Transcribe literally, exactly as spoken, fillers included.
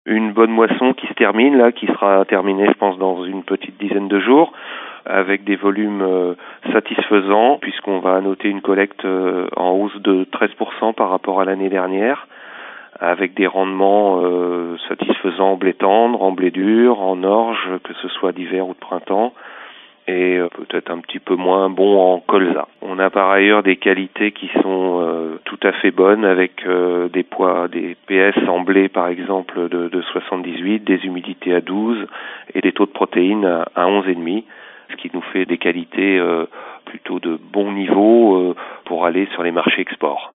Une bonne moisson qui se termine là, qui sera terminée je pense dans une petite dizaine de jours, avec des volumes euh, satisfaisants, puisqu'on va noter une collecte euh, en hausse de treize pour cent par rapport à l'année dernière, avec des rendements euh, satisfaisants en blé tendre, en blé dur, en orge, que ce soit d'hiver ou de printemps, et euh, peut-être un petit peu moins bon en colza. On a par ailleurs des qualités qui sont euh, tout à fait bonnes, avec euh, des poids, des P S en blé par exemple de, de soixante-dix-huit, des humidités à douze et des taux de protéines à, à onze virgule cinq, ce qui nous fait des qualités euh, plutôt de bon niveau euh, pour aller sur les marchés export.